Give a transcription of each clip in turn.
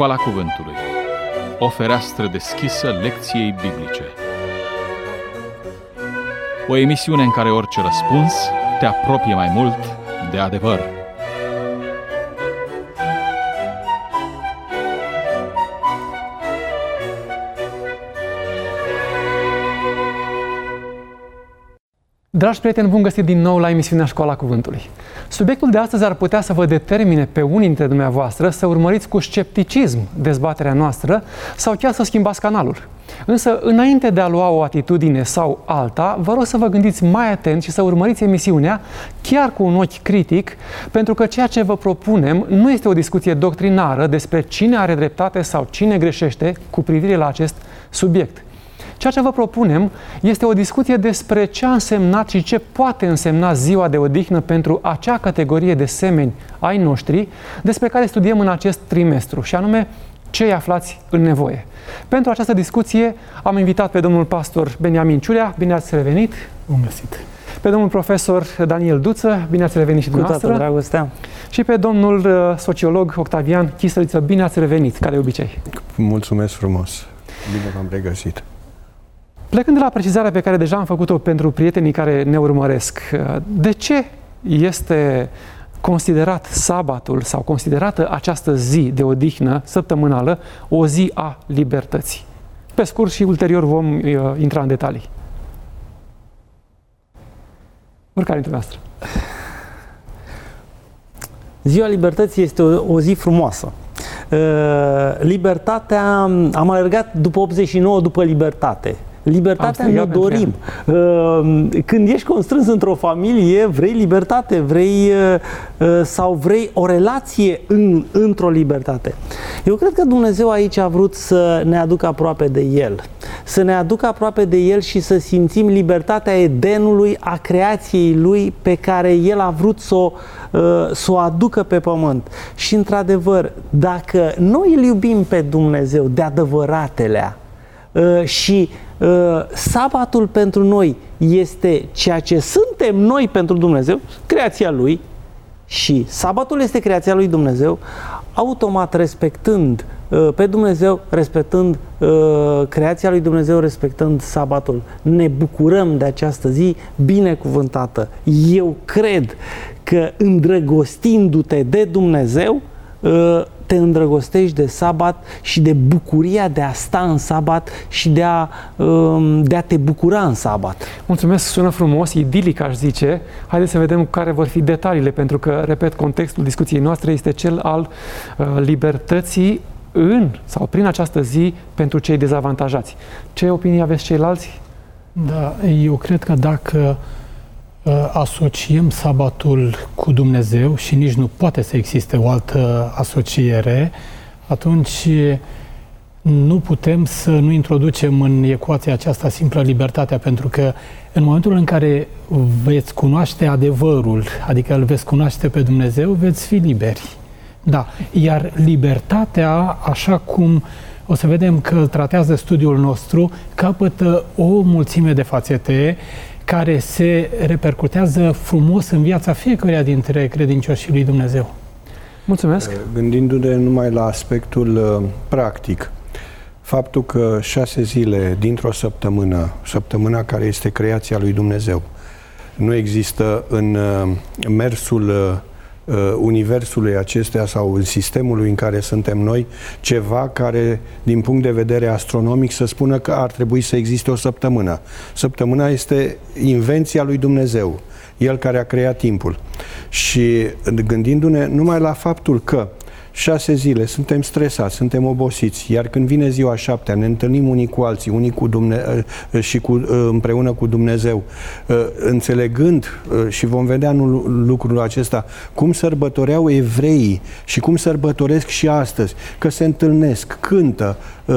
Școala Cuvântului. O fereastră deschisă lecției biblice. O emisiune în care orice răspuns te apropie mai mult de adevăr. Dragi prieteni, bun găsit din nou la emisiunea Școala Cuvântului. Subiectul de astăzi ar putea să vă determine pe unii dintre dumneavoastră să urmăriți cu scepticism dezbaterea noastră sau chiar să schimbați canalul. Însă, înainte de a lua o atitudine sau alta, vă rog să vă gândiți mai atent și să urmăriți emisiunea chiar cu un ochi critic, pentru că ceea ce vă propunem nu este o discuție doctrinară despre cine are dreptate sau cine greșește cu privire la acest subiect. Ceea ce vă propunem este o discuție despre ce a însemnat și ce poate însemna ziua de odihnă pentru acea categorie de semeni ai noștri despre care studiem în acest trimestru, și anume cei aflați în nevoie. Pentru această discuție am invitat pe domnul pastor Beniamin Ciurea. Bine ați revenit! Bun găsit! Pe domnul profesor Daniel Duță. Bine ați revenit și dumneavoastră! Cu toată dragostea! Și pe domnul sociolog Octavian Chisăliță. Bine ați revenit, ca de obicei! Mulțumesc frumos! Bine v-am regăsit! Plecând de la precizarea pe care deja am făcut-o pentru prietenii care ne urmăresc, de ce este considerat sabatul sau considerată această zi de odihnă săptămânală o zi a libertății? Pe scurt și ulterior vom intra în detalii. Oricare dintre noastre. Ziua libertății este o zi frumoasă. Libertatea, am alergat după 89 după libertate. Libertatea ne dorim. Când ești constrâns într-o familie, vrei libertate, vrei o relație într-o libertate. Eu cred că Dumnezeu aici a vrut să ne aducă aproape de El. Să ne aducă aproape de El și să simțim libertatea Edenului, a creației Lui, pe care El a vrut să o aducă pe pământ. Și într-adevăr, dacă noi îl iubim pe Dumnezeu de adevăratelea și sabatul pentru noi este ceea ce suntem noi pentru Dumnezeu, creația Lui, și sabatul este creația lui Dumnezeu, automat respectând pe Dumnezeu, respectând creația lui Dumnezeu, respectând sabatul, ne bucurăm de această zi binecuvântată. Eu cred că îndrăgostindu-te de Dumnezeu, te îndrăgostești de sabat și de bucuria de a sta în sabat și de a te bucura în sabat. Mulțumesc, sună frumos, idilic aș zice. Haideți să vedem care vor fi detaliile, pentru că, repet, contextul discuției noastre este cel al libertății în sau prin această zi pentru cei dezavantajați. Ce opinie aveți ceilalți? Da, eu cred că dacă asociem sabatul cu Dumnezeu și nici nu poate să existe o altă asociere, atunci nu putem să nu introducem în ecuația aceasta simplă libertatea, pentru că în momentul în care veți cunoaște adevărul, adică îl veți cunoaște pe Dumnezeu, veți fi liberi. Da, iar libertatea, așa cum o să vedem că îl tratează studiul nostru, capătă o mulțime de fațete care se repercutează frumos în viața fiecăruia dintre credincioșii lui Dumnezeu. Mulțumesc! Gândindu-ne numai la aspectul practic, faptul că 6 zile dintr-o săptămână, săptămâna care este creația lui Dumnezeu, nu există în mersul universului acestea sau în sistemului în care suntem noi, ceva care, din punct de vedere astronomic, să spună că ar trebui să existe o săptămână. Săptămâna este invenția lui Dumnezeu, El care a creat timpul. Și gândindu-ne numai la faptul că 6 zile suntem stresați, suntem obosiți, iar când vine ziua 7-a, ne întâlnim unii cu alții, unii cu împreună cu Dumnezeu, înțelegând, și vom vedea lucrul acesta, cum sărbătoreau evreii și cum sărbătoresc și astăzi, că se întâlnesc, cântă,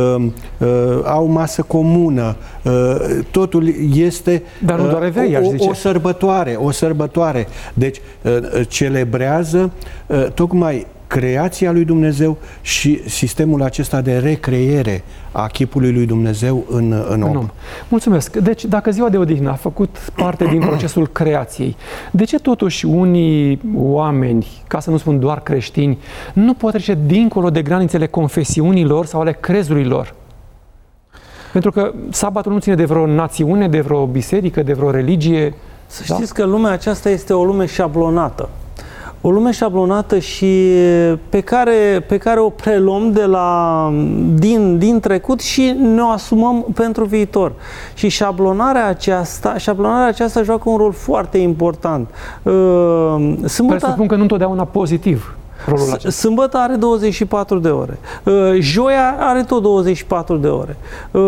au masă comună, totul este dar nu doar evrei, aș zice. O sărbătoare. Deci celebrează tocmai creația lui Dumnezeu și sistemul acesta de recreere a chipului lui Dumnezeu în om. Mulțumesc. Deci, dacă ziua de odihnă a făcut parte din procesul creației, de ce totuși unii oameni, ca să nu spun doar creștini, nu pot trece dincolo de granițele confesiunilor sau ale crezurilor? Pentru că sabatul nu ține de vreo națiune, de vreo biserică, de vreo religie. Să știți că lumea aceasta este o lume șablonată. O lume șablonată și pe care o preluăm din trecut și ne o asumăm pentru viitor. Și șablonarea aceasta joacă un rol foarte important. Presupun că nu întotdeauna pozitiv. Sâmbătă are 24 de ore. Joia are tot 24 de ore.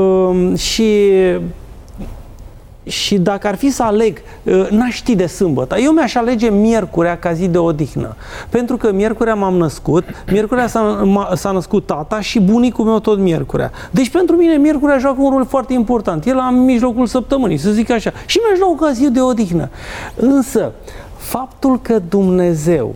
Și dacă ar fi să aleg, n-aș ști de sâmbătă. Eu mi-aș alege miercurea ca zi de odihnă. Pentru că miercurea m-am născut, miercurea s-a născut tata și bunicul meu tot miercurea. Deci pentru mine miercurea joacă un rol foarte important. El la mijlocul săptămânii, să zic așa. Și mi-aș lua ca zi de odihnă. Însă, faptul că Dumnezeu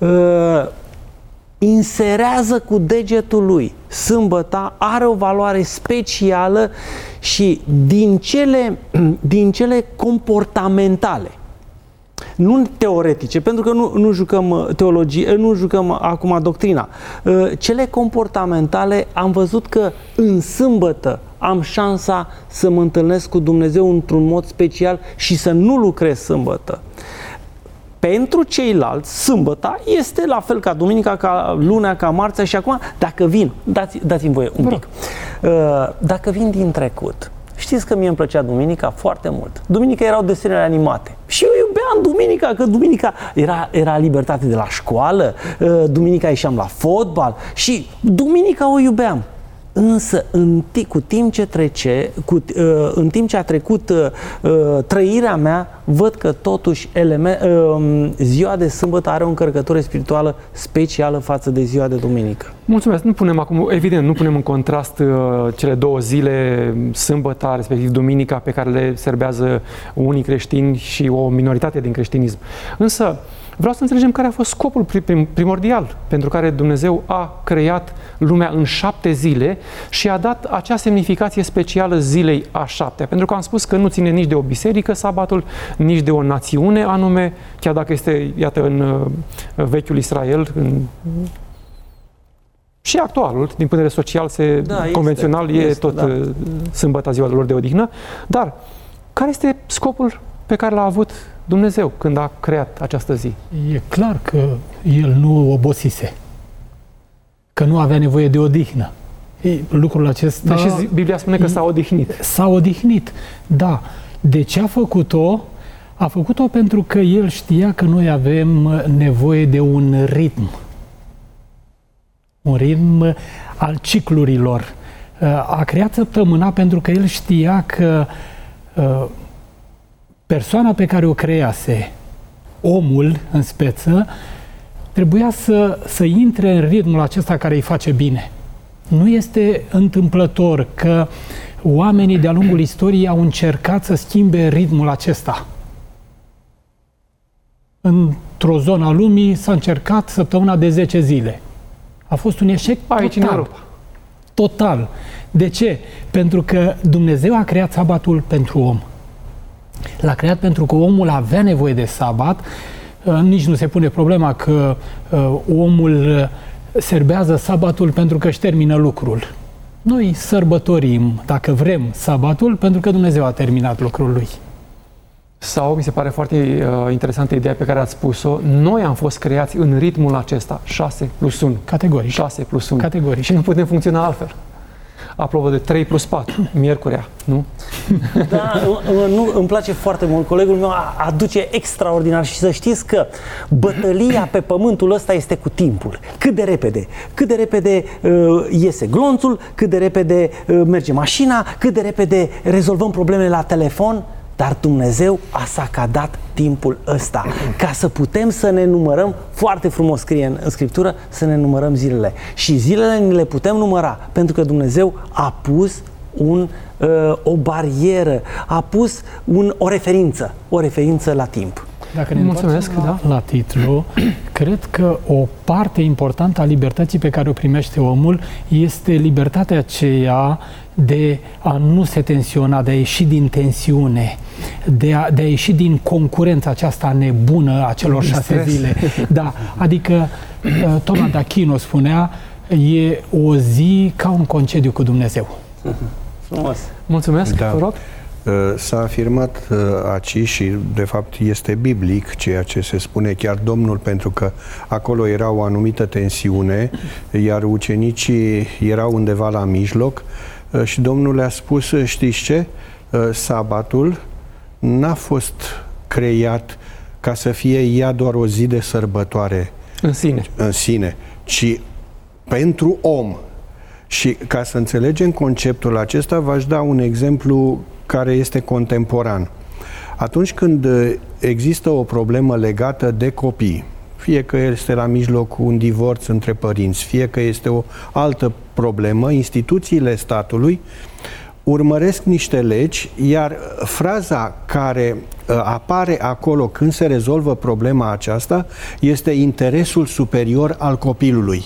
inserează cu degetul lui sâmbăta are o valoare specială și din cele comportamentale, nu teoretice, pentru că nu jucăm teologie, nu jucăm acum doctrina. Cele comportamentale am văzut că în sâmbătă am șansa să mă întâlnesc cu Dumnezeu într-un mod special și să nu lucrez sâmbătă. Pentru ceilalți, sâmbăta este la fel ca duminica, ca lunea, ca marțea și acum, dacă vin, dați-mi voie un pic, dacă vin din trecut, știți că mie îmi plăcea duminica foarte mult. Duminica erau desenele animate și eu iubeam duminica, că duminica era libertate de la școală, duminica ieșeam la fotbal și duminica o iubeam. Însă, în timp ce a trecut trăirea mea, văd că totuși ziua de sâmbătă are o încărcătură spirituală specială față de ziua de duminică. Mulțumesc. Nu punem în contrast cele două zile, sâmbăta, respectiv duminica, pe care le serbează unii creștini și o minoritate din creștinism. Însă, vreau să înțelegem care a fost scopul primordial pentru care Dumnezeu a creat lumea în 7 zile și a dat acea semnificație specială zilei a 7-a. Pentru că am spus că nu ține nici de o biserică sabatul, nici de o națiune anume, chiar dacă este, iată, în vechiul Israel, și actualul, din punct de vedere social, convențional, este tot sâmbăta, ziua lor de odihnă. Dar care este scopul pe care l-a avut Dumnezeu când a creat această zi? E clar că El nu obosise, că nu avea nevoie de odihnă. Lucrul acesta... Deși Biblia spune că s-a odihnit. S-a odihnit, da. De ce a făcut-o? A făcut-o pentru că El știa că noi avem nevoie de un ritm. Un ritm al ciclurilor. A creat săptămâna pentru că El știa că persoana pe care o crease, omul în speță, trebuia să intre în ritmul acesta care îi face bine. Nu este întâmplător că oamenii de-a lungul istoriei au încercat să schimbe ritmul acesta. Într-o zonă a lumii s-a încercat săptămâna de 10 zile. A fost un eșec aici în Europa. Total. De ce? Pentru că Dumnezeu a creat sabatul pentru om. L-a creat pentru că omul avea nevoie de sabat. Nici nu se pune problema că omul serbează sabatul pentru că își termină lucrul. Noi sărbătorim, dacă vrem, sabatul pentru că Dumnezeu a terminat lucrul lui. Sau, mi se pare foarte interesantă ideea pe care ați spus-o, noi am fost creați în ritmul acesta, 6+1. Categoric. 6+1. Categoric. Și nu putem funcționa altfel. Apropo de 3+4, miercurea, nu? Da, îmi place foarte mult. Colegul meu aduce extraordinar și să știți că bătălia pe pământul ăsta este cu timpul. Cât de repede iese glonțul, cât de repede merge mașina, cât de repede rezolvăm problemele la telefon. Dar Dumnezeu a sacadat timpul ăsta ca să putem să ne numărăm, foarte frumos scrie în Scriptură, să ne numărăm zilele. Și zilele ne le putem număra pentru că Dumnezeu a pus o barieră, a pus o referință la timp. Dacă ne întoarcem la titlu, cred că o parte importantă a libertății pe care o primește omul este libertatea aceea de a nu se tensiona, de a ieși din tensiune, de a ieși din concurența aceasta nebună a celor 6 zile. Da, adică Toma d'Achino spunea, e o zi ca un concediu cu Dumnezeu. Frumos. Mulțumesc, vă rog. S-a afirmat aici și de fapt este biblic ceea ce se spune chiar Domnul, pentru că acolo era o anumită tensiune, iar ucenicii erau undeva la mijloc și Domnul le-a spus, știți ce? Sabatul n-a fost creat ca să fie ea doar o zi de sărbătoare în sine, ci pentru om. Și ca să înțelegem conceptul acesta, v-aș da un exemplu care este contemporan. Atunci când există o problemă legată de copii, fie că este la mijloc un divorț între părinți, fie că este o altă problemă, instituțiile statului urmăresc niște legi, iar fraza care apare acolo când se rezolvă problema aceasta este interesul superior al copilului.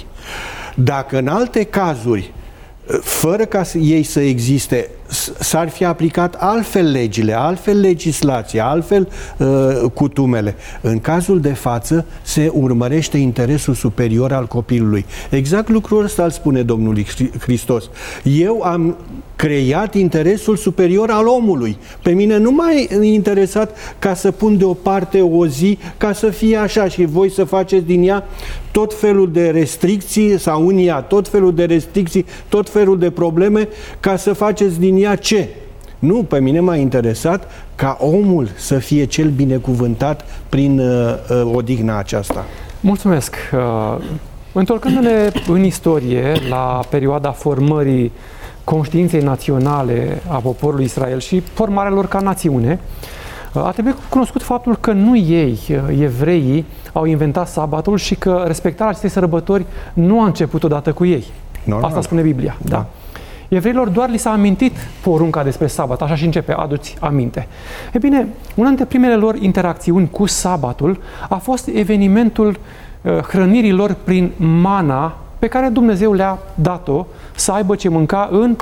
Dacă în alte cazuri, fără ca ei să existe, s-ar fi aplicat altfel legile, altfel legislația, altfel cutumele. În cazul de față se urmărește interesul superior al copilului. Exact lucrul ăsta îl spune Domnul Hristos. Eu am creat interesul superior al omului. Pe mine nu m-a interesat ca să pun deoparte o zi ca să fie așa și voi să faceți din ea tot felul de restricții sau în ea tot felul de restricții, tot felul de probleme ca să faceți din ea ce? Nu, pe mine m-a interesat ca omul să fie cel binecuvântat prin odihna aceasta. Mulțumesc! Întorcându-ne în istorie la perioada formării conștiinței naționale a poporului Israel și formarea lor ca națiune, a trebuit cunoscut faptul că nu ei, evreii, au inventat sabatul și că respectarea acestei sărbători nu a început odată cu ei. Normal. Asta spune Biblia. Da. Evreilor doar li s-a amintit porunca despre sabat, așa și începe, adu-ți aminte. E bine, una dintre primele lor interacțiuni cu sabatul a fost evenimentul hrănirii lor prin mana pe care Dumnezeu le-a dat-o să aibă ce mânca în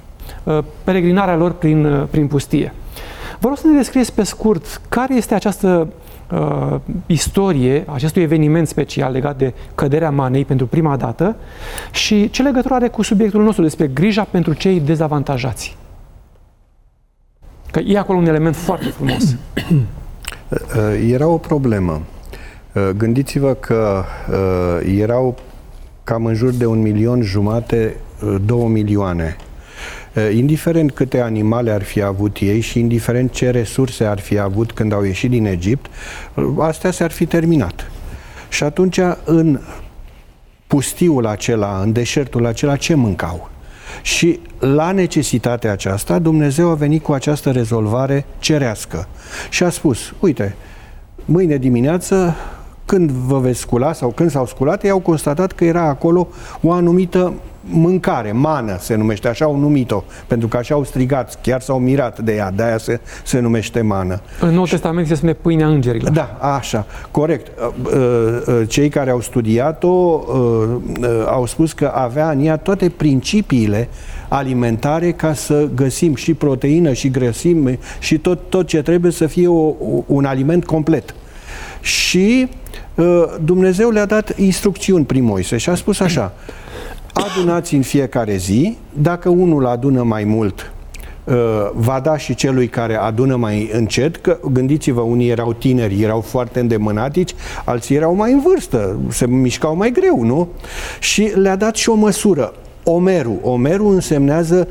peregrinarea lor prin pustie. Vă rog să ne descrieți pe scurt care este această istorie, acestui eveniment special legat de căderea manei pentru prima dată și ce legătură are cu subiectul nostru despre grija pentru cei dezavantajați. Că e acolo un element foarte frumos. Era o problemă. Gândiți-vă că erau cam în jur de 1,5 milion, 2 milioane. Indiferent câte animale ar fi avut ei și indiferent ce resurse ar fi avut când au ieșit din Egipt, astea s-ar fi terminat. Și atunci, în pustiul acela, în deșertul acela, ce mâncau? Și la necesitatea aceasta, Dumnezeu a venit cu această rezolvare cerească. Și a spus, uite, mâine dimineață, când vă veți scula sau când s-au sculat, ei au constatat că era acolo o anumită mâncare, mană se numește, așa au numit-o, pentru că așa au strigat, chiar s-au mirat de ea, de-aia se numește mană. În Noul Testament se spune pâinea îngerilor. Da, așa, corect. Cei care au studiat-o au spus că avea în ea toate principiile alimentare ca să găsim și proteină și grăsime și tot ce trebuie să fie un aliment complet. Și Dumnezeu le-a dat instrucțiuni prin Moise și a spus așa: adunați în fiecare zi, dacă unul adună mai mult, va da și celui care adună mai încet, că gândiți-vă, unii erau tineri, erau foarte îndemânatici, alții erau mai în vârstă, se mișcau mai greu, nu? Și le-a dat și o măsură. Omerul însemnează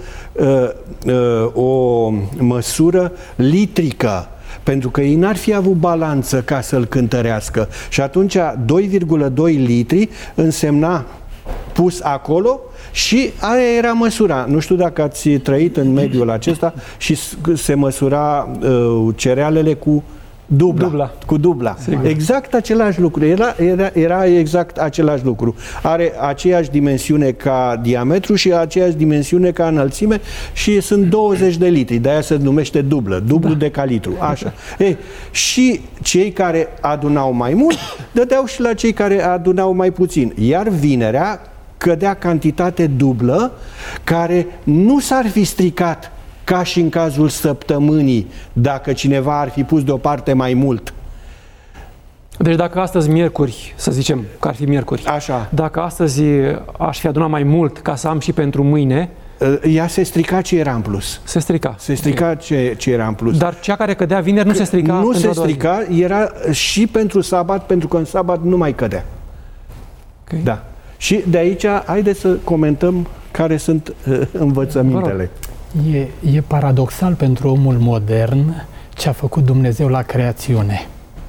o măsură litrică, pentru că ei n-ar fi avut balanță ca să-l cântărească. Și atunci 2,2 litri însemna pus acolo și aia era măsura. Nu știu dacă ați trăit în mediul acesta și se măsura cerealele cu Dubla. Cu dubla. Sigur. Exact același lucru. Era exact același lucru. Are aceeași dimensiune ca diametru și aceeași dimensiune ca înălțime și sunt 20 de litri. De-aia se numește dublă. Dublu de calitru. Așa. Și cei care adunau mai mult dădeau și la cei care adunau mai puțin. Iar vinerea cădea cantitate dublă care nu s-ar fi stricat ca și în cazul săptămânii, dacă cineva ar fi pus deoparte mai mult. Deci dacă astăzi miercuri, să zicem că ar fi miercuri, Așa. dacă astăzi aș fi adunat mai mult ca să am și pentru mâine, ea se strica ce era în plus. se strica. Se strica ce era în plus. Dar cea care cădea vineri nu se strica? Nu se strica, era și pentru sabat, pentru că în sabat nu mai cădea. Okay. Da. Și de aici, haideți să comentăm care sunt învățămintele. E paradoxal pentru omul modern ce a făcut Dumnezeu la creațiune.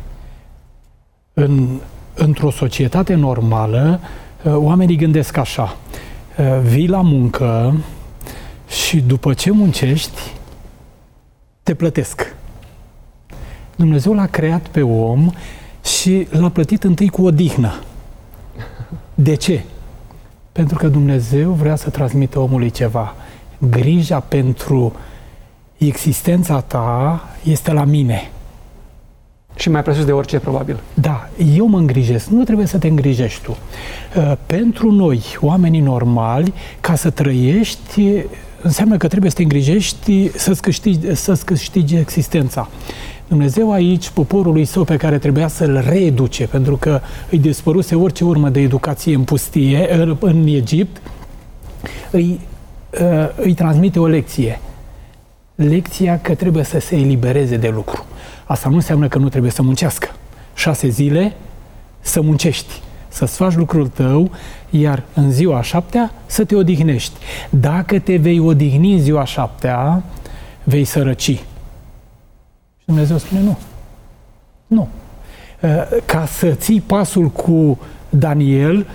Într-o societate normală, oamenii gândesc așa: vii la muncă și după ce muncești, te plătesc. Dumnezeu l-a creat pe om și l-a plătit întâi cu odihnă. De ce? Pentru că Dumnezeu vrea să transmită omului ceva. Grija pentru existența ta este la mine. Și mai presus de orice, probabil. Da, eu mă îngrijesc, nu trebuie să te îngrijești tu. Pentru noi, oamenii normali, ca să trăiești, înseamnă că trebuie să te îngrijești, să-ți câștigi existența. Dumnezeu aici, poporului său pe care trebuia să-l reeduce, pentru că îi dispăruse orice urmă de educație în pustie, în Egipt, îi transmite o lecție. Lecția că trebuie să se elibereze de lucru. Asta nu înseamnă că nu trebuie să muncească. 6 zile să muncești, să-ți faci lucrul tău, iar în ziua a 7-a să te odihnești. Dacă te vei odihni în ziua a 7-a, vei sărăci. Și Dumnezeu spune nu. Nu. Ca să ții pasul cu Daniel,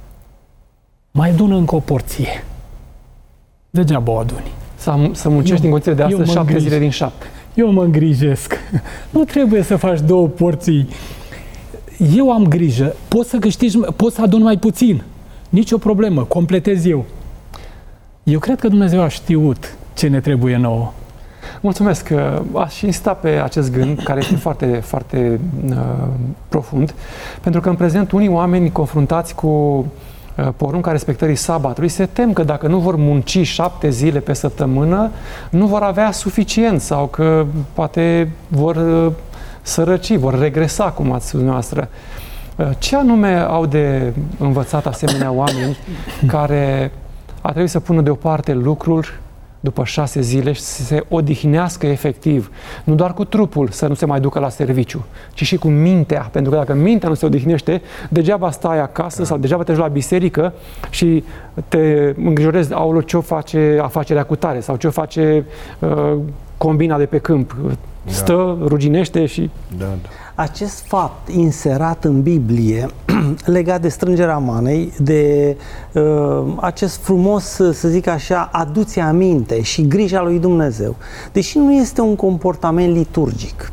mai adună încă o porție. Degeaba o aduni. Să muncești în condițiile de astăzi 7 zile din 7. Eu mă îngrijesc. Nu trebuie să faci 2 porții. Eu am grijă. Poți să adun mai puțin. Nici o problemă. Completez eu. Eu cred că Dumnezeu a știut ce ne trebuie nouă. Mulțumesc. Aș insista pe acest gând, care este foarte, foarte profund, pentru că în prezent unii oameni confruntați cu porunca respectării sabatului se tem că dacă nu vor munci 7 zile pe săptămână, nu vor avea suficient sau că poate vor sărăci, vor regresa, cum ați spus dumneavoastră. Ce anume au de învățat asemenea oameni care ar trebui să pună deoparte lucruri după 6 zile și să se odihnească efectiv, nu doar cu trupul să nu se mai ducă la serviciu, ci și cu mintea, pentru că dacă mintea nu se odihnește, degeaba stai acasă sau degeaba te duci la biserică și te îngrijorezi, aoleu, ce-o face afacerea cu tare sau ce-o face combina de pe câmp. Stă, ruginește și... Da. Acest fapt inserat în Biblie, legat de strângerea manei, de acest frumos, să zic așa, aduție aminte și grija lui Dumnezeu, deși nu este un comportament liturgic,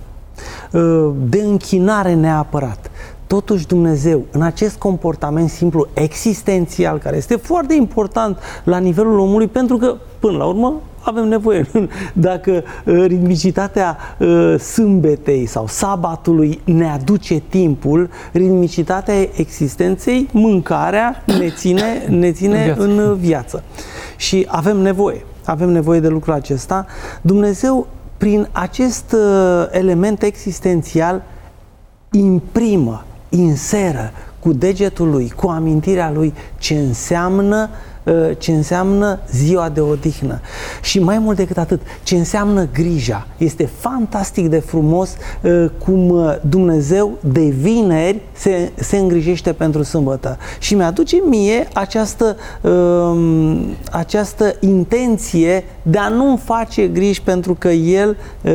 de închinare neapărat, totuși Dumnezeu, în acest comportament simplu, existențial, care este foarte important la nivelul omului, pentru că, până la urmă, avem nevoie. Dacă ritmicitatea sâmbetei sau sabatului ne aduce timpul, ritmicitatea existenței, mâncarea ne ține în viață. Și avem nevoie de lucrul acesta. Dumnezeu, prin acest element existențial, inseră cu degetul lui, cu amintirea lui ce înseamnă ziua de odihnă. Și mai mult decât atât, ce înseamnă grija. Este fantastic de frumos cum Dumnezeu de vineri se îngrijește pentru sâmbătă. Și mi-aduce mie această intenție de a nu face griji, pentru că El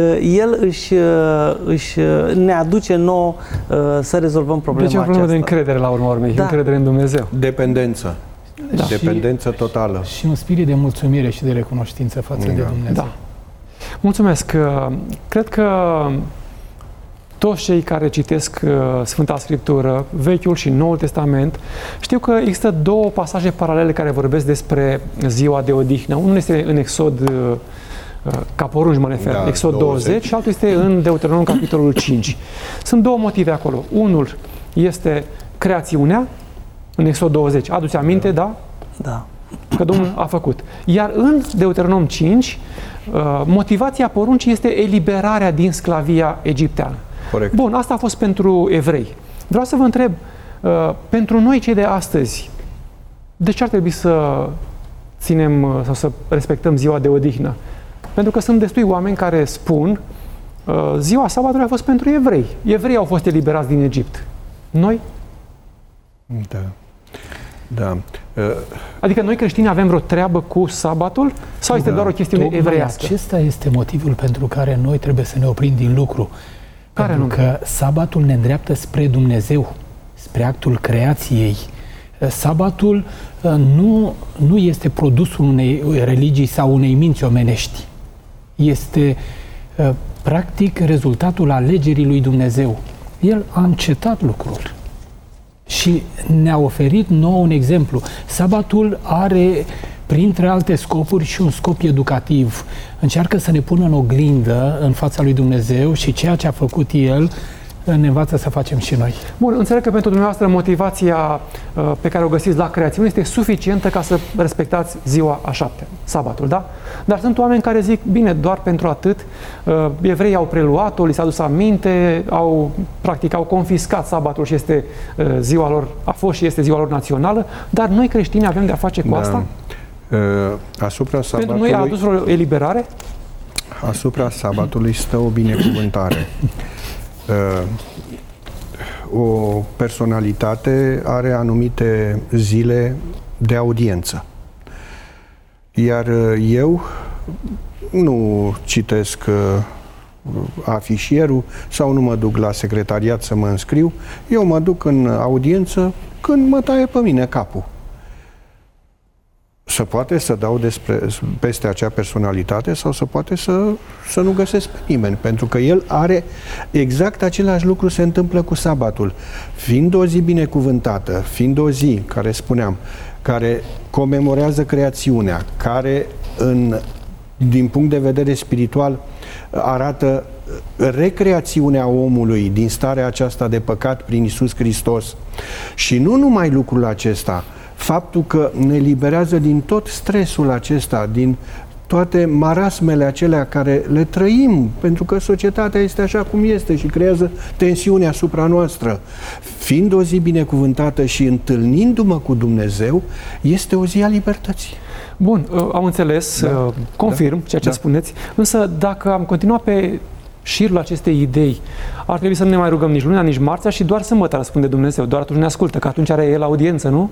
ne aduce nouă să rezolvăm problema aceasta. Deci e o problemă de încredere la urma urmei, încredere în Dumnezeu. Dependență. Da. Dependență totală. Și un spirit de mulțumire și de recunoștință față de Dumnezeu. Da. Mulțumesc. Cred că toți cei care citesc Sfânta Scriptură, Vechiul și Noul Testament, știu că există două pasaje paralele care vorbesc despre ziua de odihnă. Unul este în Exod, ca porunci mă refer, Exod 20 și altul este în Deuteronom, capitolul 5. Sunt două motive acolo. Unul este creațiunea, în Exod 20. Aduți aminte, da? Da. Că Domnul a făcut. Iar în Deuteronom 5, motivația poruncii este eliberarea din sclavia egipteană. Corect. Bun, asta a fost pentru evrei. Vreau să vă întreb, pentru noi cei de astăzi, de ce ar trebui să ținem sau să respectăm ziua de odihnă? Pentru că sunt destui oameni care spun ziua sabatului a fost pentru evrei. Evreii au fost eliberați din Egipt. Noi? Da. Da. Adică noi creștini avem vreo treabă cu sabatul? Sau este doar o chestiune evreiască? Acesta este motivul pentru care noi trebuie să ne oprim din lucru. Care pentru că sabatul ne îndreaptă spre Dumnezeu, spre actul creației. Sabatul nu este produsul unei religii sau unei minți omenești. Este practic rezultatul alegerii lui Dumnezeu. El a încetat lucrul și ne-a oferit nouă un exemplu. Sabatul are, printre alte scopuri, și un scop educativ. Încearcă să ne pună în oglindă în fața lui Dumnezeu și ceea ce a făcut El ne învață să facem și noi. Bun, înțeleg că pentru dumneavoastră motivația pe care o găsiți la creațiune este suficientă ca să respectați ziua a 7, sabatul, da? Dar sunt oameni care zic, bine, doar pentru atât, evreii au preluat-o, li s-a dus aminte, practic au confiscat sabatul și este ziua lor, a fost și este ziua lor națională, dar noi creștini avem de-a face cu asta? Asupra sabatului, pentru noi a adus o eliberare? Asupra sabatului stă o binecuvântare. O personalitate are anumite zile de audiență. Iar eu nu citesc afișierul sau nu mă duc la secretariat să mă înscriu. Eu mă duc în audiență când mă taie pe mine capul. Se poate să dau peste acea personalitate sau se poate să nu găsesc pe nimeni, pentru că el are exact același lucru se întâmplă cu sabatul. Fiind o zi binecuvântată, fiind o zi, care spuneam, care comemorează creațiunea, care din punct de vedere spiritual arată recreațiunea omului din starea aceasta de păcat prin Iisus Hristos. Și nu numai lucrul acesta, faptul că ne liberează din tot stresul acesta, din toate marasmele acelea care le trăim, pentru că societatea este așa cum este și creează tensiune asupra noastră. Fiind o zi binecuvântată și întâlnindu-mă cu Dumnezeu, este o zi a libertății. Bun, am înțeles, confirm ceea ce spuneți, însă dacă am continuat pe șirul acestei idei, ar trebui să nu ne mai rugăm nici lunea, nici marțea și doar sâmbătă răspunde Dumnezeu, doar atunci ne ascultă, că atunci are El audiență, nu?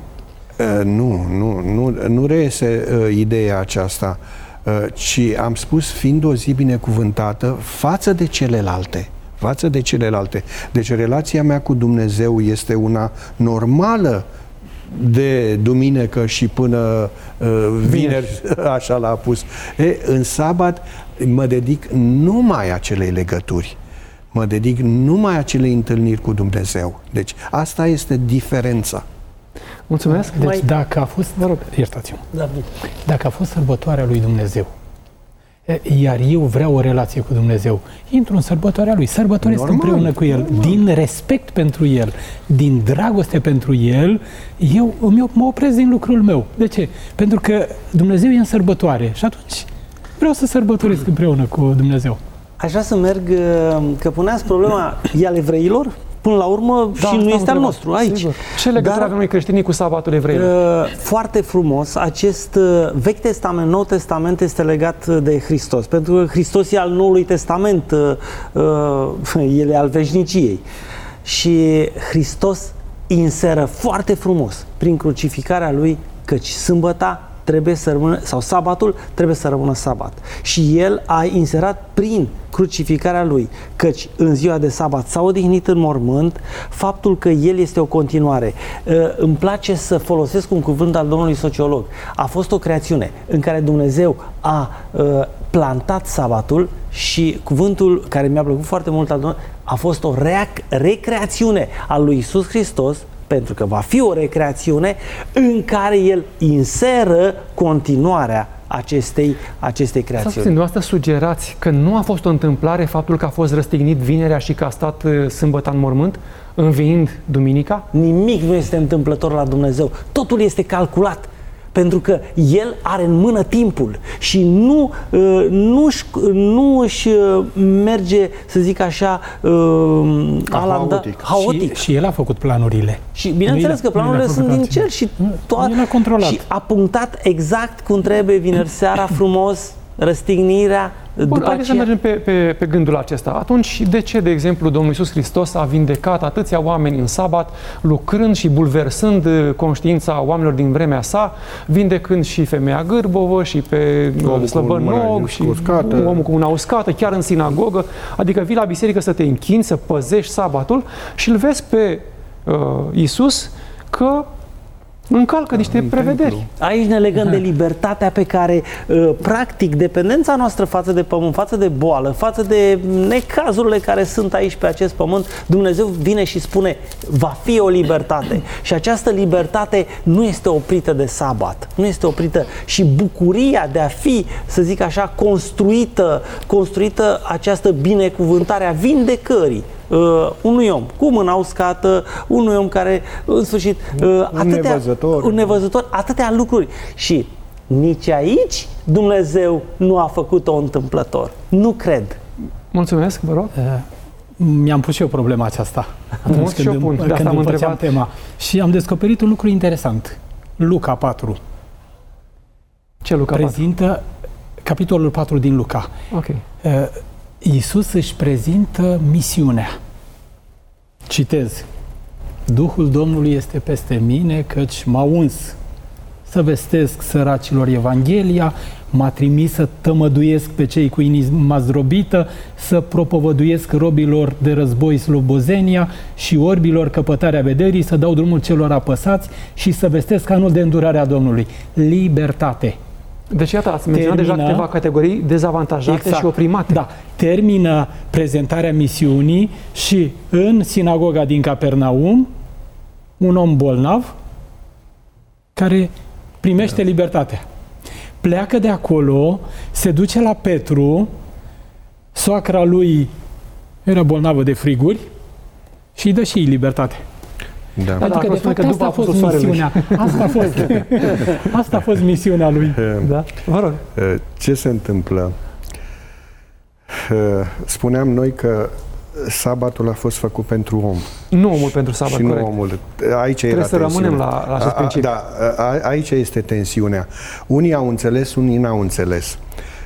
Nu reiese ideea aceasta, ci am spus fiind o zi binecuvântată față de celelalte. Deci relația mea cu Dumnezeu este una normală de duminică și până vineri, așa l-a pus. În sabat mă dedic numai acelei legături. Mă dedic numai acelei întâlniri cu Dumnezeu. Deci asta este diferența. Mulțumesc. Deci dacă a fost, iertați-mă, dacă a fost sărbătoarea lui Dumnezeu, iar eu vreau o relație cu Dumnezeu, intru în sărbătoarea Lui, sărbătoresc împreună cu El, din respect pentru El, din dragoste pentru El, eu mă opresc din lucrul meu. De ce? Pentru că Dumnezeu e în sărbătoare și atunci vreau să sărbătoresc împreună cu Dumnezeu. Aș vrea să merg, că puneați problema, e al evreilor? Până la urmă, și nu este al nostru aici. Sigur. Ce legătură avem noi creștinii cu sabatul evreilor? Foarte frumos, acest Vechi Testament, Nou Testament este legat de Hristos, pentru că Hristos e al Noului Testament, el e al veșniciei. Și Hristos inseră foarte frumos prin crucificarea Lui, căci sâmbăta trebuie să rămână, sau sabatul trebuie să rămână sabat. Și El a inserat prin crucificarea Lui, căci în ziua de sabat s-a odihnit în mormânt, faptul că El este o continuare. Îmi place să folosesc un cuvânt al domnului sociolog. A fost o creațiune în care Dumnezeu a plantat sabatul și cuvântul care mi-a plăcut foarte mult al Domnului, a fost o recreațiune a lui Iisus Hristos, pentru că va fi o recreațiune în care El inseră continuarea acestei creațiuni. Dumneavoastră sugerați că nu a fost o întâmplare faptul că a fost răstignit vinerea și că a stat sâmbătă în mormânt, înviind duminica? Nimic nu este întâmplător la Dumnezeu. Totul este calculat. Pentru că El are în mână timpul și nu își merge, să zic așa, haotic. Și El a făcut planurile. Și bineînțeles că planurile sunt din cer și El a controlat. Și a punctat exact cum trebuie vineri seara, frumos, răstignirea. Bun, haideți să mergem pe gândul acesta. Atunci, de ce, de exemplu, Domnul Iisus Hristos a vindecat atâția oameni în sabat, lucrând și bulversând conștiința oamenilor din vremea sa, vindecând și femeia gârbovă și pe slăbănog și omul cu mâna uscată, chiar în sinagogă? Adică vii la biserică să te închini, să păzești sabatul și îl vezi pe Iisus că încalcă niște prevederi. Aici ne legăm de libertatea pe care, practic, dependența noastră față de pământ, față de boală, față de necazurile care sunt aici pe acest pământ, Dumnezeu vine și spune, va fi o libertate. Și această libertate nu este oprită de sabat, nu este oprită și bucuria de a fi, să zic așa, construită această binecuvântare a vindecării unui om cu mâna uscată, unui om care, în sfârșit, un nevăzător, atâtea lucruri. Și nici aici Dumnezeu nu a făcut-o întâmplător. Nu cred. Mulțumesc, vă rog. Mi-am pus și eu problema aceasta atunci când am întrebat tema. Și am descoperit un lucru interesant. Luca 4. Ce Luca 4? Prezintă capitolul 4 din Luca. Ok. Iisus își prezintă misiunea. Citez. Duhul Domnului este peste mine, căci m-a uns să vestesc săracilor Evanghelia, m-a trimis să tămăduiesc pe cei cu inima zdrobită, să propovăduiesc robilor de război slobozenia și orbilor căpătarea vederii, să dau drumul celor apăsați și să vestesc anul de îndurare a Domnului. Libertate. Deci, iată, ați menționat deja câteva categorii dezavantajate și oprimate. Da, termină prezentarea misiunii și în sinagoga din Capernaum, un om bolnav care primește libertatea. Pleacă de acolo, se duce la Petru, soacra lui era bolnavă de friguri și îi dă și libertate. Da. Adică, de fapt, asta a fost misiunea. Asta a fost misiunea lui. Da? Vă rog. Ce se întâmplă? Spuneam noi că sabatul a fost făcut pentru om. Nu omul pentru sabat, și corect. Nu omul. Aici trebuie să rămânem la acest principiu. Da, aici este tensiunea. Unii au înțeles, unii n-au înțeles.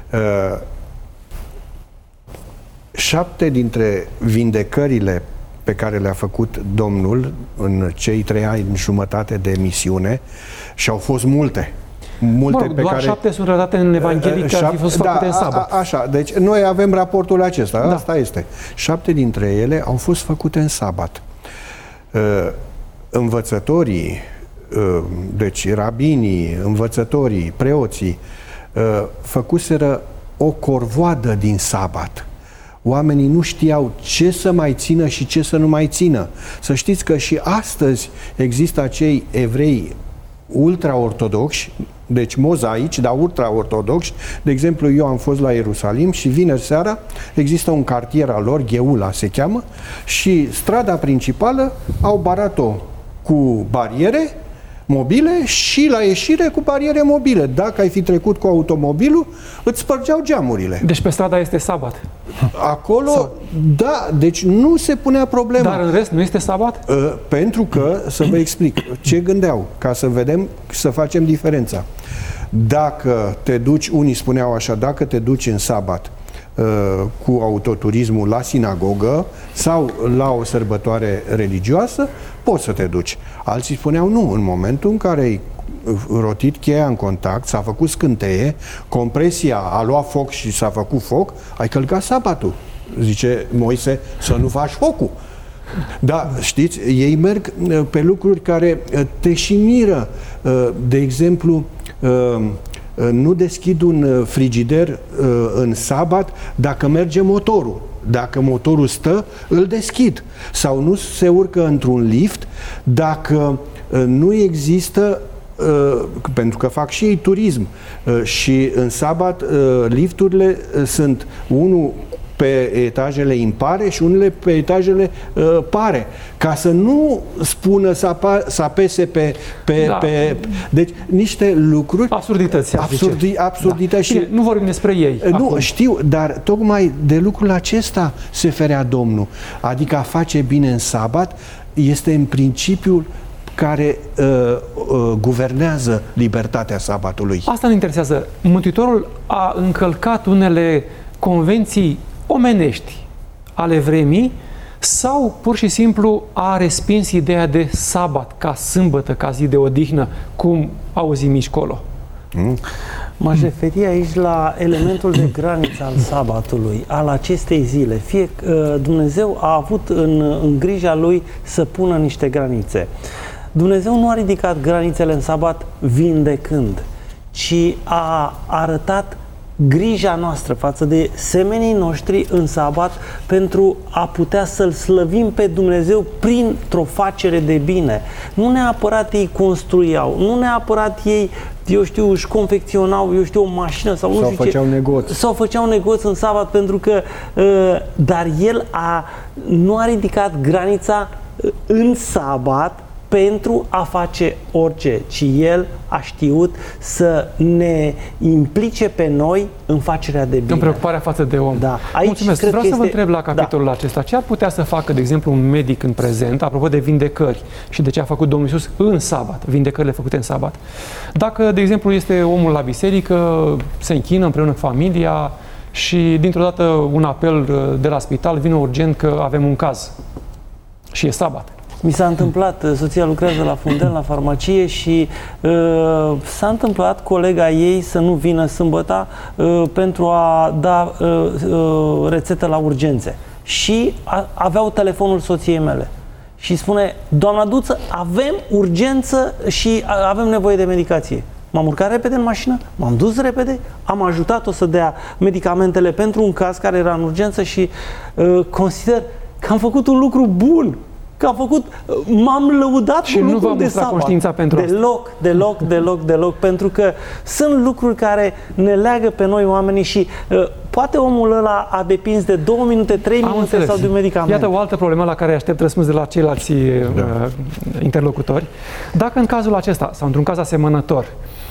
7 dintre vindecările pe care le-a făcut Domnul în cei 3 ani jumătate de misiune, și au fost multe doar care... 7 sunt relatate în Evanghelie că ar fi fost făcute în sabat. Așa, deci noi avem raportul acesta, asta este. 7 dintre ele au fost făcute în sabat. Învățătorii, deci rabinii, învățătorii, preoții, făcuseră o corvoadă din sabat. Oamenii nu știau ce să mai țină și ce să nu mai țină. Să știți că și astăzi există acei evrei ultra-ortodoxi, deci mozaici, dar ultra-ortodoxi. De exemplu, eu am fost la Ierusalim și vineri seara există un cartier al lor, Gheula se cheamă, și strada principală au barat-o cu bariere mobile și la ieșire cu bariere mobile. Dacă ai fi trecut cu automobilul, îți spărgeau geamurile. Deci pe strada este sabat. Acolo, da, deci nu se punea problema. Dar în rest nu este sabat? Pentru că, să vă explic, ce gândeau, ca să vedem, să facem diferența. Dacă te duci, unii spuneau așa, dacă te duci în sabat cu autoturismul la sinagogă sau la o sărbătoare religioasă, poți să te duci. Alții spuneau nu, în momentul în care ai rotit cheia în contact, s-a făcut scânteie, compresia a luat foc și s-a făcut foc, ai călcat sabatul. Zice Moise, să nu faci focul. Da, știți, ei merg pe lucruri care te și miră. De exemplu, nu deschid un frigider în sabat dacă merge motorul. Dacă motorul stă, îl deschid. Sau nu se urcă într-un lift dacă nu există, pentru că fac și ei turism și în sabat lifturile sunt unul pe etajele impare și unele pe etajele pare. Ca să nu spună să apese pe... Deci niște lucruri... Absurdități. Absurdități. Da. Și nu vorbim despre ei. Nu, acum. știu, dar tocmai de lucrul acesta se ferea Domnul. Adică a face bine în sabat este în principiul care guvernează libertatea sabatului. Asta ne interesează. Mântuitorul a încălcat unele convenții omenești ale vremii sau pur și simplu a respins ideea de sabat ca sâmbătă, ca zi de odihnă, cum auzim aici colo? M-aș referi aici la elementul de graniță al sabatului, al acestei zile. Dumnezeu a avut în grija lui să pună niște granițe. Dumnezeu nu a ridicat granițele în sabat vindecând, ci a arătat grija noastră față de semenii noștri în sabat pentru a putea să-L slăvim pe Dumnezeu printr-o facere de bine. Nu neapărat ei construiau, nu neapărat ei, își confecționau, o mașină sau nu știu făceau negoț. Sau făceau negoț în sabat pentru că, dar El nu a ridicat granița în sabat pentru a face orice, ci El a știut să ne implice pe noi în facerea de bine. În preocuparea față de om. Da. Aici mulțumesc. Vreau să vă întreb la capitolul acesta, ce ar putea să facă, de exemplu, un medic în prezent, apropo de vindecări și de ce a făcut Domnul Iisus în sabat, vindecările făcute în sabat. Dacă, de exemplu, este omul la biserică, se închină împreună cu familia și, dintr-o dată, un apel de la spital, vine urgent că avem un caz și e sabat. Mi s-a întâmplat, soția lucrează la fundel, la farmacie și s-a întâmplat colega ei să nu vină sâmbăta pentru a da rețetă la urgențe. Și aveau telefonul soției mele. Și spune, doamna Duță, avem urgență și avem nevoie de medicație. M-am urcat repede în mașină, m-am dus repede, am ajutat-o să dea medicamentele pentru un caz care era în urgență și consider că am făcut un lucru bun. Că m-am lăudat și cu nu lucruri de sabat. Conștiința pentru deloc, pentru că sunt lucruri care ne leagă pe noi oamenii și poate omul ăla a depins de 2 minute, 3 minute sau de un medicament. Iată o altă problemă la care aștept răspuns de la ceilalți interlocutori. Dacă în cazul acesta, sau într-un caz asemănător,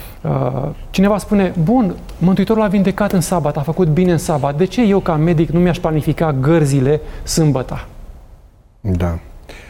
cineva spune, bun, Mântuitorul a vindecat în sabat, a făcut bine în sabat, de ce eu ca medic nu mi-aș planifica gărzile sâmbăta? Da.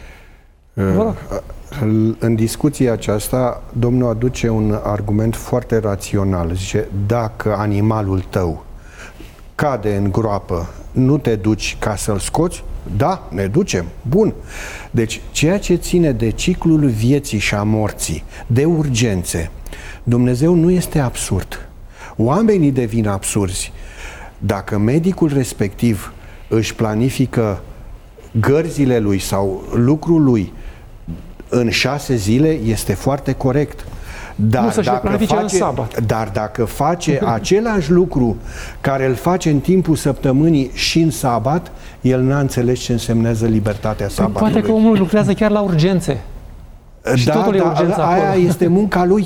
În discuția aceasta, Domnul aduce un argument foarte rațional. Zice, dacă animalul tău cade în groapă, nu te duci ca să-l scoți? Da, ne ducem. Bun. Deci, ceea ce ține de ciclul vieții și a morții, de urgențe, Dumnezeu nu este absurd. Oamenii devin absurzi. Dacă medicul respectiv își planifică gărzile lui sau lucrul lui în 6 zile, este foarte corect. Dar dacă face același lucru care îl face în timpul săptămânii și în sabat, el n-a înțeles ce însemnează libertatea sabatului. Poate că omul lucrează chiar la urgențe. Și totul e urgență acolo. Aia este munca lui.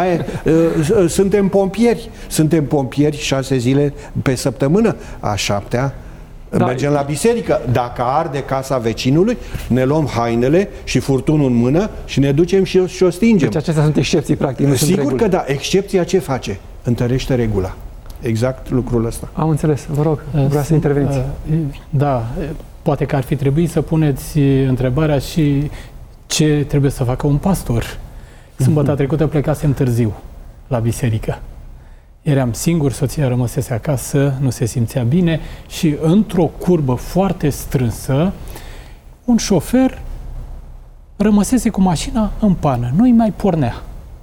Suntem pompieri 6 zile pe săptămână. A 7-a mergem la biserică. Dacă arde casa vecinului, ne luăm hainele și furtunul în mână și ne ducem și o stingem. Deci acestea sunt excepții, practic, nu sunt reguli. Sigur că da. Excepția ce face? Întărește regula. Exact lucrul ăsta. Am înțeles. Vă rog, vreau să interveniți. Da, poate că ar fi trebuit să puneți întrebarea și ce trebuie să facă un pastor. Sâmbătă trecută plecasem târziu la biserică. Eram singur, soția rămăsese acasă, nu se simțea bine și într-o curbă foarte strânsă, un șofer rămăsese cu mașina în pană, nu-i mai pornea.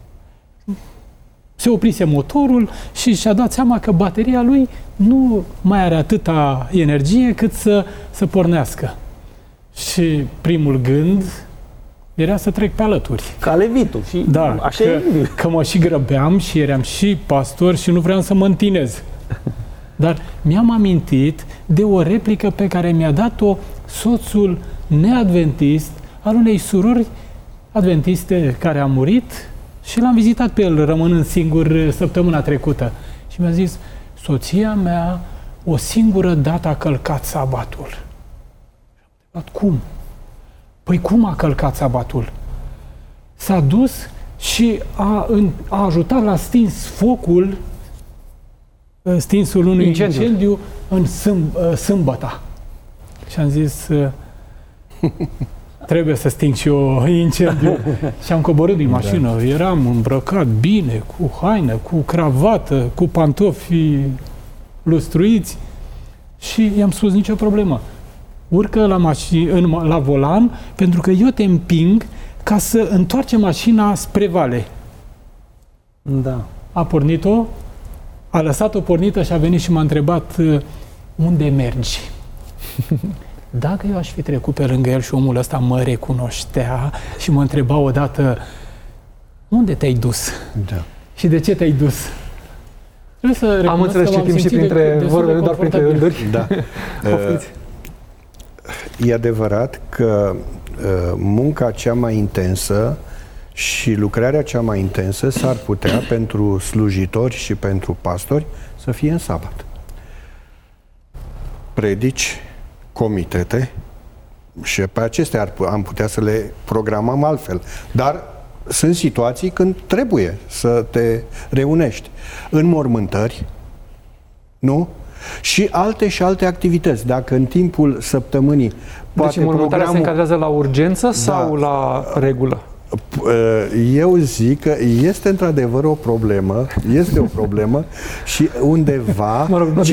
Se oprise motorul și și-a dat seama că bateria lui nu mai are atâta energie cât să pornească. Și primul gând era să trec pe alături. Ca levitul. Și da, că mă și grăbeam și eram și pastor și nu vreau să mă întinez. Dar mi-am amintit de o replică pe care mi-a dat-o soțul neadventist al unei surori adventiste care a murit și l-am vizitat pe el rămânând singur săptămâna trecută. Și mi-a zis, soția mea o singură dată a călcat sabatul. Cum? Păi cum a călcat sabatul? S-a dus și a ajutat la stinsul unui incendiu în sâmbătă. Și am zis, trebuie să sting și eu incendiu. Și am coborât din mașină. Eram îmbrăcat bine, cu haină, cu cravată, cu pantofi lustruiți și i-am spus nicio problemă. Urcă la volan pentru că eu te împing ca să întoarcem mașina spre vale. Da. A pornit-o, a lăsat-o pornită și a venit și m-a întrebat unde mergi? Dacă eu aș fi trecut pe lângă el și omul ăsta mă recunoștea și mă întreba odată unde te-ai dus? Da. Și de ce te-ai dus? Am înțeles, citim și printre vorbele, doar printre rânduri. Da. E adevărat că munca cea mai intensă și lucrarea cea mai intensă s-ar putea pentru slujitori și pentru pastori să fie în sabat. Predici, comitete și pe acestea am putea să le programăm altfel. Dar sunt situații când trebuie să te reunești. Înmormântări, nu? Și alte activități. Dacă în timpul săptămânii poate programul se încadrează la urgență sau la regulă? Eu zic că este într-adevăr o problemă, și undeva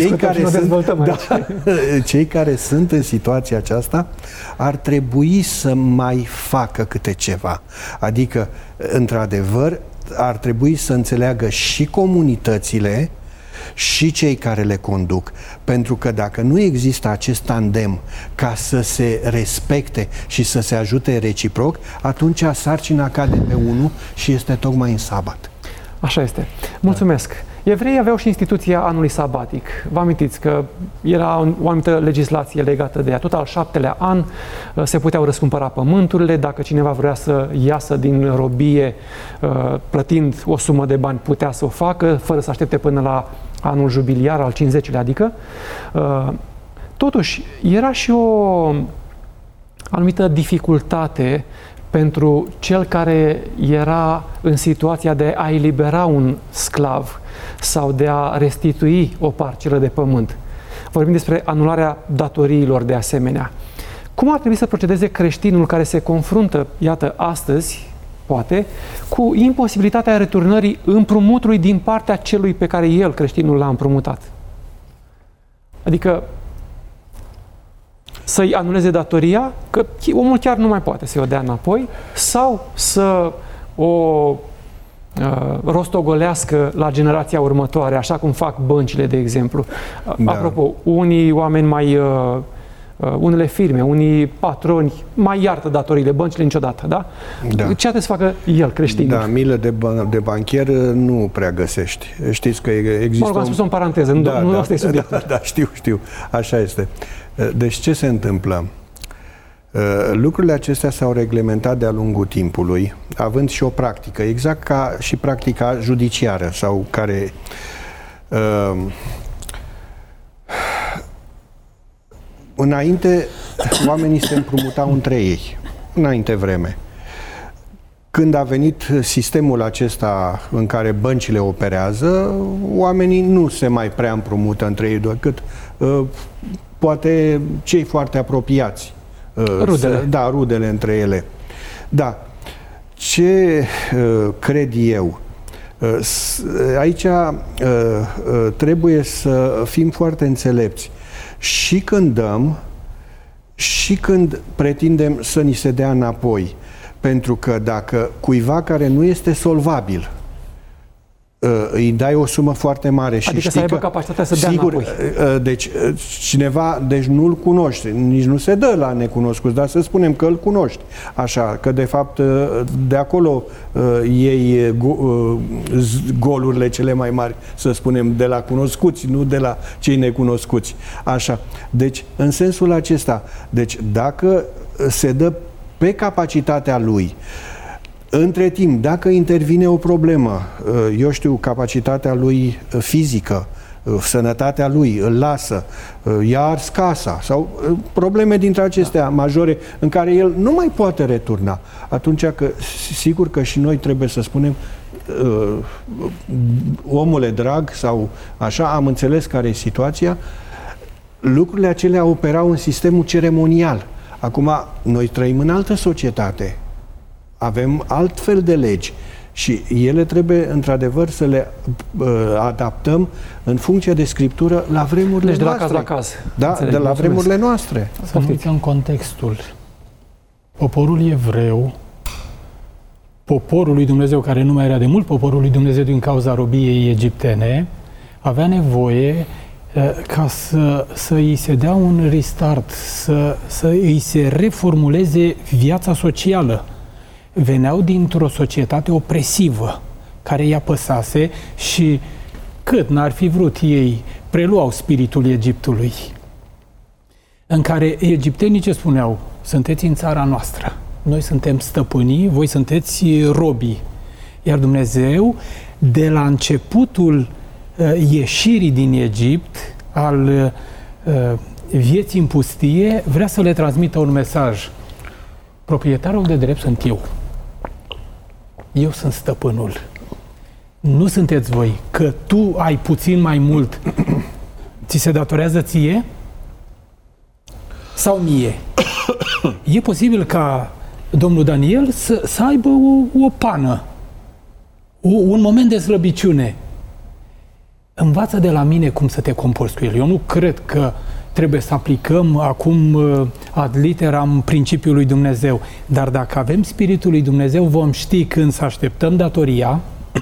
cei care sunt în situația aceasta ar trebui să mai facă câte ceva. Adică, într-adevăr, ar trebui să înțeleagă și comunitățile și cei care le conduc. Pentru că dacă nu există acest tandem ca să se respecte și să se ajute reciproc, atunci sarcina cade pe unul și este tocmai în sabat. Așa este. Mulțumesc. Da. Evreii aveau și instituția anului sabatic. Vă amintiți că era o anumită legislație legată de ea. Tot al 7-lea an se puteau răscumpăra pământurile. Dacă cineva vrea să iasă din robie plătind o sumă de bani, putea să o facă, fără să aștepte până la anul jubiliar, al 50-lea, adică. Totuși, era și o anumită dificultate pentru cel care era în situația de a elibera un sclav sau de a restitui o parcelă de pământ. Vorbim despre anularea datoriilor de asemenea. Cum ar trebui să procedeze creștinul care se confruntă, iată, astăzi, poate, cu imposibilitatea returnării împrumutului din partea celui pe care el, creștinul, l-a împrumutat? Adică să-i anuleze datoria, că omul chiar nu mai poate să-i o dea înapoi, sau să o rostogolească la generația următoare, așa cum fac băncile, de exemplu. Da. Apropo, unii oameni mai... unele firme, unii patroni mai iartă datoriile, băncile niciodată, da? Da. Ce trebuie să facă el, creștinul? Da, milă de banchier nu prea găsești. Știți că există... Mă rog, am spus-o în paranteză, nu asta e subiectul. Da, știu, așa este. Deci ce se întâmplă? Lucrurile acestea s-au reglementat de-a lungul timpului, având și o practică, exact ca și practica judiciară, sau care... Înainte, oamenii se împrumutau între ei, înainte vreme. Când a venit sistemul acesta în care băncile operează, oamenii nu se mai prea împrumută între ei, decât poate cei foarte apropiați. Rudele. Da, rudele între ele. Da. Ce cred eu? Aici trebuie să fim foarte înțelepți. Și când dăm, și când pretindem să ni se dea înapoi. Pentru că dacă cuiva care nu este solvabil îi dai o sumă foarte mare și adică știi să aibă că, capacitatea să dea sigur, înapoi. deci cineva, deci nu-l cunoști, nici nu se dă la necunoscut, dar să spunem că îl cunoști, așa, că de fapt de acolo iei golurile cele mai mari, să spunem, de la cunoscuți, nu de la cei necunoscuți, așa. Deci, în sensul acesta, deci dacă se dă pe capacitatea lui, între timp, dacă intervine o problemă, eu știu, capacitatea lui fizică, sănătatea lui îl lasă, i-a ars casa sau probleme dintre acestea majore în care el nu mai poate returna, atunci că sigur că și noi trebuie să spunem omule drag sau așa, am înțeles care e situația, lucrurile acelea operau în sistemul ceremonial. Acum, noi trăim în altă societate. Avem altfel de legi și ele trebuie, într-adevăr, să le adaptăm în funcție de Scriptură la vremurile deci de la noastre. caz la caz. Da, Înțeleg, de la mulțumesc. vremurile noastre. Să nu uităm contextul. Poporul evreu, poporul lui Dumnezeu, care nu mai era de mult poporul lui Dumnezeu din cauza robiei egiptene, avea nevoie ca să îi se dea un restart, să îi se reformuleze viața socială. Veneau dintr-o societate opresivă, care i-a păsase și cât n-ar fi vrut ei, preluau spiritul Egiptului, în care egiptenii ce spuneau? Sunteți în țara noastră, noi suntem stăpânii, voi sunteți robii. Iar Dumnezeu, de la începutul ieșirii din Egipt, al vieții în pustie, vrea să le transmită un mesaj. Proprietarul de drept sunt eu. Eu sunt stăpânul. Nu sunteți voi. Că tu ai puțin mai mult, ți se datorează ție? Sau mie? E posibil ca domnul Daniel să aibă o pană, un moment de slăbiciune. Învață de la mine cum să te comporți cu el. Eu nu cred că trebuie să aplicăm acum ad literam principiul lui Dumnezeu. Dar dacă avem Spiritul lui Dumnezeu, vom ști când să așteptăm datoria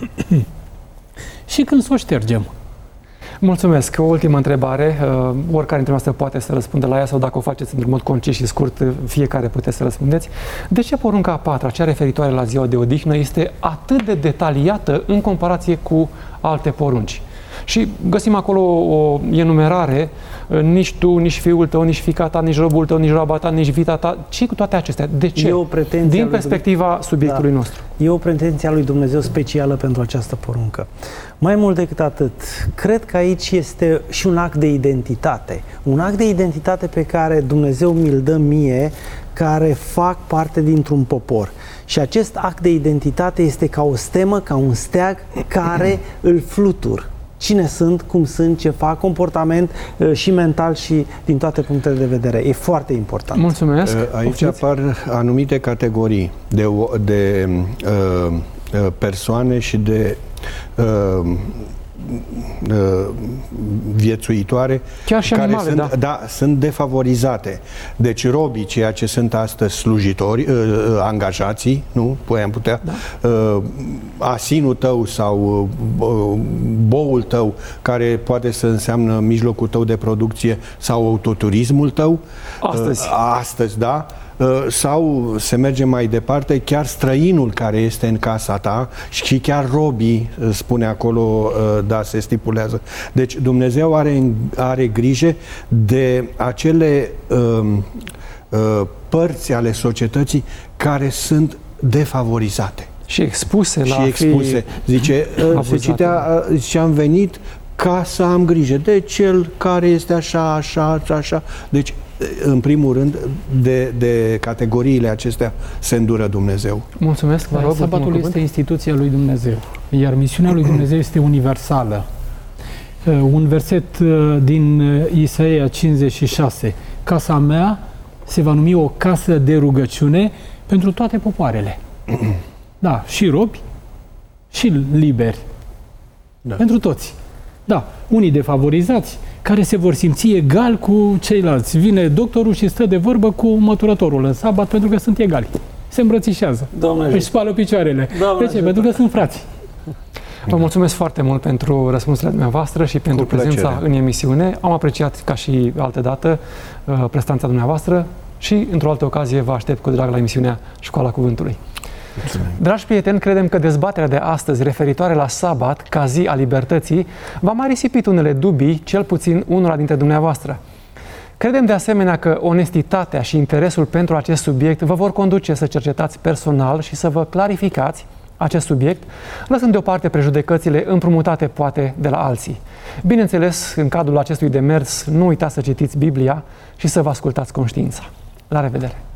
și când să o ștergem. Mulțumesc. O ultimă întrebare. Oricare dintre noastre poate să răspunde la ea sau dacă o faceți într-un mod concis și scurt, fiecare puteți să răspundeți. De ce porunca a patra, cea referitoare la ziua de odihnă, este atât de detaliată în comparație cu alte porunci? Și găsim acolo o enumerare, nici tu, nici fiul tău, nici fiica ta, nici robul tău, nici roaba ta, nici vita ta, ci cu toate acestea. De ce? E o pretenție din perspectiva subiectului nostru. E o pretenție a lui Dumnezeu specială pentru această poruncă. Mai mult decât atât, cred că aici este și un act de identitate. Un act de identitate pe care Dumnezeu mi-l dă mie, care fac parte dintr-un popor. Și acest act de identitate este ca o stemă, ca un steag care îl flutur. Cine sunt, cum sunt, ce fac, comportament și mental și din toate punctele de vedere. E foarte important. Mulțumesc. Aici apar anumite categorii de persoane și de viețuitoare chiar și care animale, sunt defavorizate. Deci robii, ceea ce sunt astăzi slujitori, angajații, nu? Am putea asinul tău sau boul tău, care poate să înseamnă mijlocul tău de producție sau autoturismul tău. Astăzi, da. Sau se merge mai departe, chiar străinul care este în casa ta și chiar robii, spune acolo, da, se stipulează. Deci Dumnezeu are grijă de acele părți ale societății care sunt defavorizate. Și expuse la Zice, se citea, zice, am venit ca să am grijă de cel care este așa, așa, așa. Deci, în primul rând, de categoriile acestea se îndură Dumnezeu. Mulțumesc, vă rog. Sabatul este instituția lui Dumnezeu, iar misiunea lui Dumnezeu este universală. Un verset din Isaia 56. Casa mea se va numi o casă de rugăciune pentru toate popoarele. Da, și robi, și liberi. Da. Pentru toți. Da, unii defavorizați, care se vor simți egal cu ceilalți. Vine doctorul și stă de vorbă cu măturătorul în sabat pentru că sunt egali. Se îmbrățișează. Își spală picioarele. De ce? Pentru că sunt frați. Vă mulțumesc foarte mult pentru răspunsurile dumneavoastră și pentru prezența în emisiune. Am apreciat, ca și altă dată, prestanța dumneavoastră și, într-o altă ocazie, vă aștept cu drag la emisiunea Școala Cuvântului. Mulțumim. Dragi prieteni, credem că dezbaterea de astăzi referitoare la sabat, ca zi a libertății, va mai risipit unele dubii, cel puțin unora dintre dumneavoastră. Credem de asemenea că onestitatea și interesul pentru acest subiect vă vor conduce să cercetați personal și să vă clarificați acest subiect, lăsând deoparte prejudecățile împrumutate poate de la alții. Bineînțeles, în cadrul acestui demers, nu uitați să citiți Biblia și să vă ascultați conștiința. La revedere!